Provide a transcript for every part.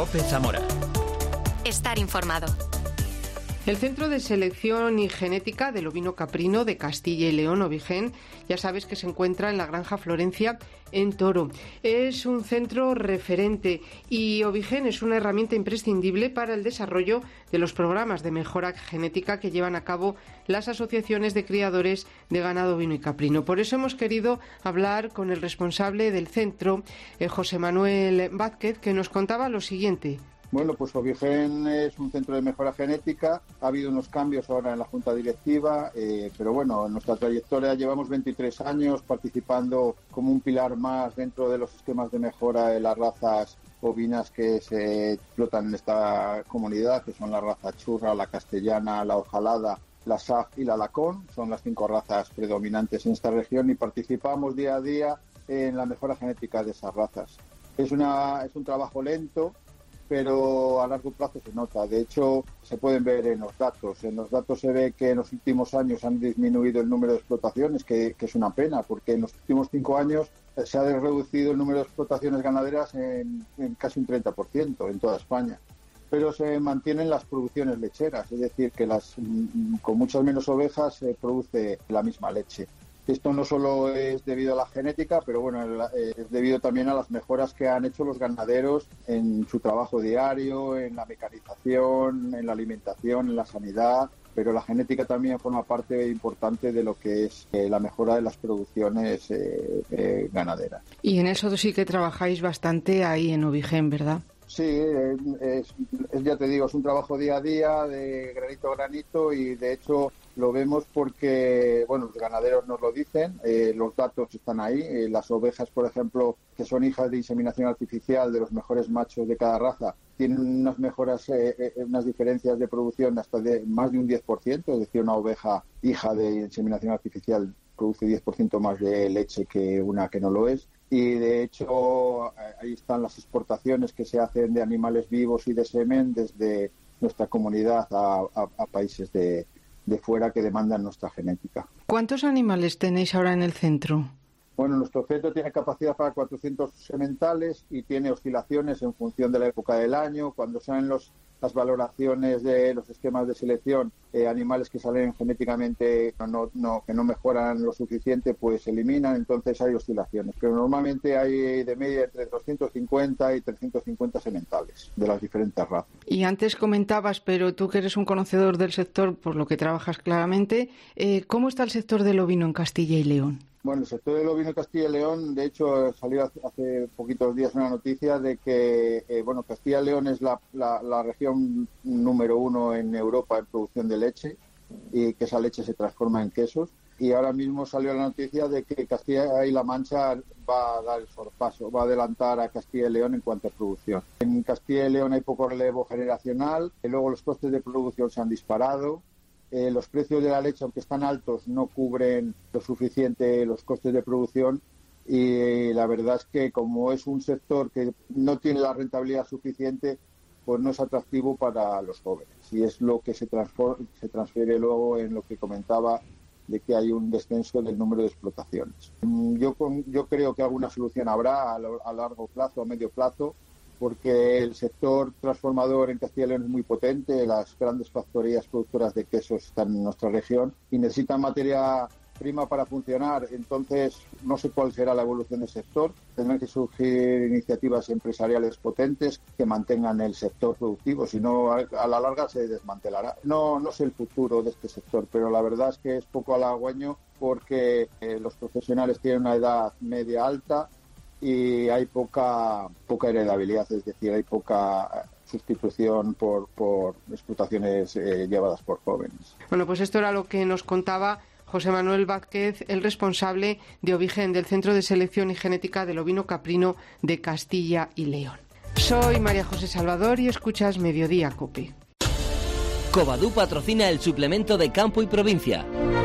López Zamora. Estar informado. El Centro de Selección y Genética del Ovino Caprino de Castilla y León, Ovigen, ya sabes que se encuentra en la Granja Florencia, en Toro. Es un centro referente y Ovigen es una herramienta imprescindible para el desarrollo de los programas de mejora genética que llevan a cabo las asociaciones de criadores de ganado ovino y caprino. Por eso hemos querido hablar con el responsable del centro, José Manuel Vázquez, que nos contaba lo siguiente. Bueno, pues Ovigen es un centro de mejora genética. Ha habido unos cambios ahora en la junta directiva, pero bueno, en nuestra trayectoria llevamos 23 años participando como un pilar más dentro de los sistemas de mejora de las razas ovinas que se explotan en esta comunidad, que son la raza churra, la castellana, la hojalada, la sag y la lacón. Son las 5 razas predominantes en esta región y participamos día a día en la mejora genética de esas razas. Es un trabajo lento, pero a largo plazo se nota. De hecho, se pueden ver en los datos. En los datos se ve que en los últimos años han disminuido el número de explotaciones, que es una pena, porque en los últimos 5 años se ha reducido el número de explotaciones ganaderas en casi un 30% en toda España. Pero se mantienen las producciones lecheras, es decir, que con muchas menos ovejas se produce la misma leche. Esto no solo es debido a la genética, pero bueno, es debido también a las mejoras que han hecho los ganaderos en su trabajo diario, en la mecanización, en la alimentación, en la sanidad, pero la genética también forma parte importante de lo que es la mejora de las producciones ganaderas. Y en eso sí que trabajáis bastante ahí en Ovigen, ¿verdad? Sí, ya te digo, es un trabajo día a día, de granito a granito, y de hecho lo vemos porque, bueno, los ganaderos nos lo dicen, los datos están ahí. Las ovejas, por ejemplo, que son hijas de inseminación artificial de los mejores machos de cada raza, tienen unas mejoras, unas diferencias de producción hasta de más de un 10%, es decir, una oveja hija de inseminación artificial produce 10% más de leche que una que no lo es. Y de hecho ahí están las exportaciones que se hacen de animales vivos y de semen desde nuestra comunidad a países de fuera que demandan nuestra genética. ¿Cuántos animales tenéis ahora en el centro? Bueno, nuestro centro tiene capacidad para 400 sementales y tiene oscilaciones en función de la época del año. Cuando salen las valoraciones de los esquemas de selección, animales que salen genéticamente que no mejoran lo suficiente, pues se eliminan, entonces hay oscilaciones. Pero normalmente hay de media entre 250 y 350 sementales de las diferentes razas. Y antes comentabas, pero tú que eres un conocedor del sector, por lo que trabajas claramente, ¿cómo está el sector del ovino en Castilla y León? Bueno, el sector del ovino en Castilla y León, de hecho, salió hace poquitos días una noticia de que Castilla y León es la región número 1 en Europa en producción de leche, y que esa leche se transforma en quesos. Y ahora mismo salió la noticia de que Castilla y La Mancha va a dar el sorpaso, va a adelantar a Castilla y León en cuanto a producción. En Castilla y León hay poco relevo generacional, y luego los costes de producción se han disparado. Los precios de la leche, aunque están altos, no cubren lo suficiente los costes de producción, y la verdad es que como es un sector que no tiene la rentabilidad suficiente, pues no es atractivo para los jóvenes, y es lo que se transfiere luego en lo que comentaba de que hay un descenso del número de explotaciones. Yo creo que alguna solución habrá a largo plazo, a medio plazo, porque el sector transformador en Castilla y León es muy potente. Las grandes factorías productoras de quesos están en nuestra región y necesitan materia prima para funcionar. Entonces, no sé cuál será la evolución del sector. Tendrán que surgir iniciativas empresariales potentes que mantengan el sector productivo, si no, a la larga se desmantelará. No sé el futuro de este sector, pero la verdad es que es poco halagüeño, porque los profesionales tienen una edad media alta y hay poca heredabilidad, es decir, hay poca sustitución por explotaciones llevadas por jóvenes. Bueno, pues esto era lo que nos contaba José Manuel Vázquez, el responsable de Ovigen, del Centro de Selección y Genética del Ovino Caprino de Castilla y León. Soy María José Salvador y escuchas Mediodía COPE. Covadú patrocina el suplemento de Campo y Provincia.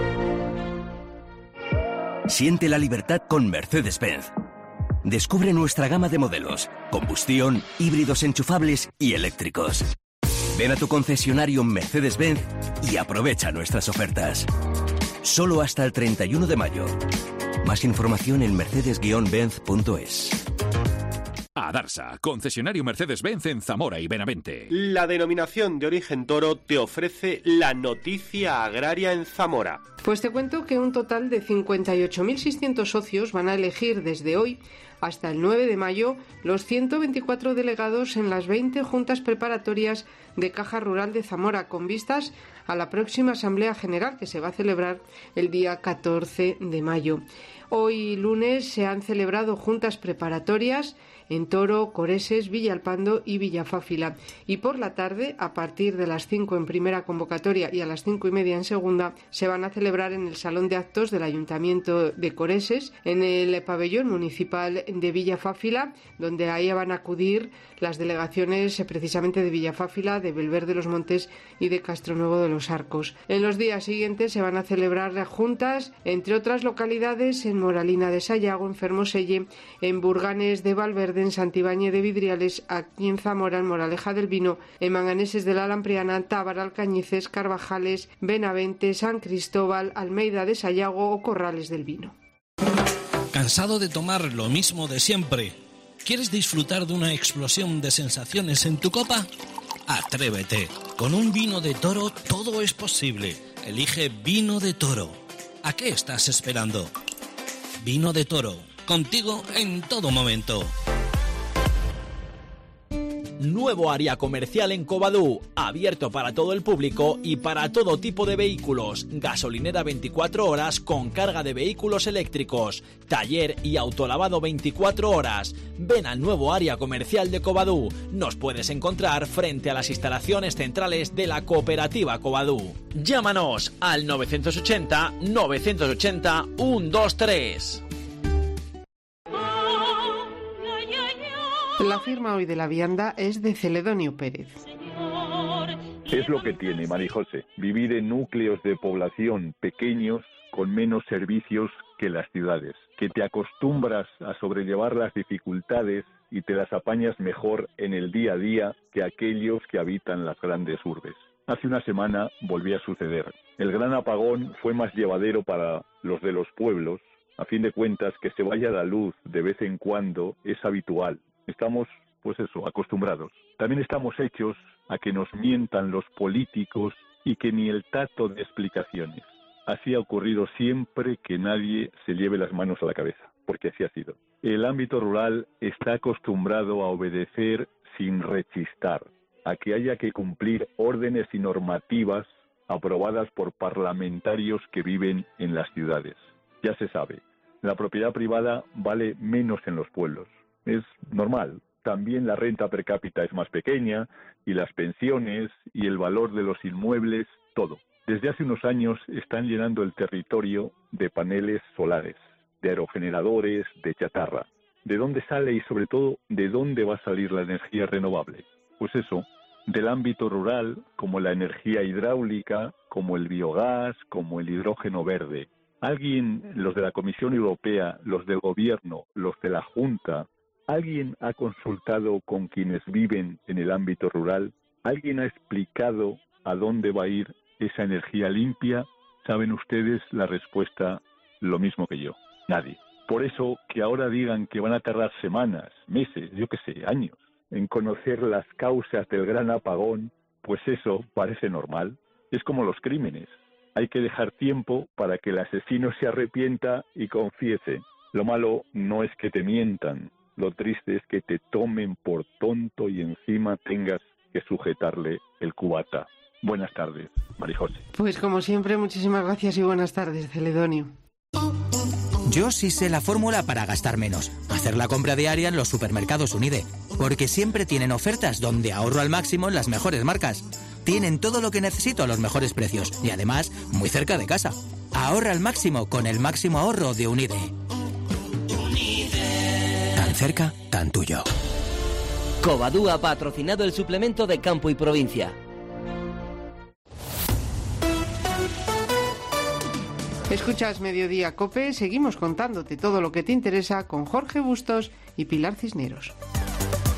Siente la libertad con Mercedes-Benz. Descubre nuestra gama de modelos, combustión, híbridos enchufables y eléctricos. Ven a tu concesionario Mercedes-Benz y aprovecha nuestras ofertas. Solo hasta el 31 de mayo. Más información en mercedes-benz.es. Adarsa, concesionario Mercedes-Benz en Zamora y Benavente. La denominación de origen Toro te ofrece la noticia agraria en Zamora. Pues te cuento que un total de 58.600 socios van a elegir desde hoy hasta el 9 de mayo los 124 delegados en las 20 juntas preparatorias de Caja Rural de Zamora, con vistas a la próxima Asamblea General que se va a celebrar el día 14 de mayo. Hoy lunes se han celebrado juntas preparatorias en Toro, Coreses, Villalpando y Villafáfila. Y por la tarde, a partir de las 5 en primera convocatoria y a las 5:30 en segunda, se van a celebrar en el Salón de Actos del Ayuntamiento de Coreses, en el pabellón municipal de Villafáfila, donde ahí van a acudir las delegaciones precisamente de Villafáfila, de Belver de los Montes y de Castronuevo de los Arcos. En los días siguientes se van a celebrar juntas, entre otras localidades, en Moralina de Sayago, en Fermoselle, en Burganes de Valverde, en Santibáñez de Vidriales, aquí en Zamora, en Moraleja del Vino, en Manganeses de la Lampriana, Tábara, Alcañices, Carvajales, Benavente, San Cristóbal, Almeida de Sayago o Corrales del Vino. ¿Cansado de tomar lo mismo de siempre? ¿Quieres disfrutar de una explosión de sensaciones en tu copa? Atrévete. Con un vino de Toro todo es posible. Elige Vino de Toro. ¿A qué estás esperando? Vino de Toro. Contigo en todo momento. Nuevo área comercial en Covadú, abierto para todo el público y para todo tipo de vehículos. Gasolinera 24 horas con carga de vehículos eléctricos. Taller y autolavado 24 horas. Ven al nuevo área comercial de Covadú. Nos puedes encontrar frente a las instalaciones centrales de la cooperativa Covadú. Llámanos al 980 980 123. La firma hoy de la vianda es de Celedonio Pérez. Es lo que tiene, Marijose, vivir en núcleos de población pequeños con menos servicios que las ciudades, que te acostumbras a sobrellevar las dificultades y te las apañas mejor en el día a día que aquellos que habitan las grandes urbes. Hace una semana volvió a suceder. El gran apagón fue más llevadero para los de los pueblos. A fin de cuentas, que se vaya la luz de vez en cuando es habitual. Estamos, acostumbrados. También estamos hechos a que nos mientan los políticos y que ni el tacto de explicaciones. Así ha ocurrido siempre que nadie se lleve las manos a la cabeza, porque así ha sido. El ámbito rural está acostumbrado a obedecer sin rechistar, a que haya que cumplir órdenes y normativas aprobadas por parlamentarios que viven en las ciudades. Ya se sabe, la propiedad privada vale menos en los pueblos. Es normal. También la renta per cápita es más pequeña y las pensiones y el valor de los inmuebles, todo. Desde hace unos años están llenando el territorio de paneles solares, de aerogeneradores, de chatarra. ¿De dónde sale y sobre todo de dónde va a salir la energía renovable? Pues eso, del ámbito rural, como la energía hidráulica, como el biogás, como el hidrógeno verde. Alguien, los de la Comisión Europea, los del Gobierno, los de la Junta, ¿alguien ha consultado con quienes viven en el ámbito rural? ¿Alguien ha explicado a dónde va a ir esa energía limpia? ¿Saben ustedes la respuesta lo mismo que yo? Nadie. Por eso que ahora digan que van a tardar semanas, meses, años, en conocer las causas del gran apagón, pues eso parece normal. Es como los crímenes. Hay que dejar tiempo para que el asesino se arrepienta y confiese. Lo malo no es que te mientan. Lo triste es que te tomen por tonto y encima tengas que sujetarle el cubata. Buenas tardes, Marijose. Pues como siempre, muchísimas gracias y buenas tardes, Celedonio. Yo sí sé la fórmula para gastar menos. Hacer la compra diaria en los supermercados Unide. Porque siempre tienen ofertas donde ahorro al máximo en las mejores marcas. Tienen todo lo que necesito a los mejores precios. Y además, muy cerca de casa. Ahorra al máximo con el máximo ahorro de Unide. Tan cerca, tan tuyo. Covadú ha patrocinado el suplemento de Campo y Provincia. Escuchas Mediodía COPE, seguimos contándote todo lo que te interesa con Jorge Bustos y Pilar Cisneros.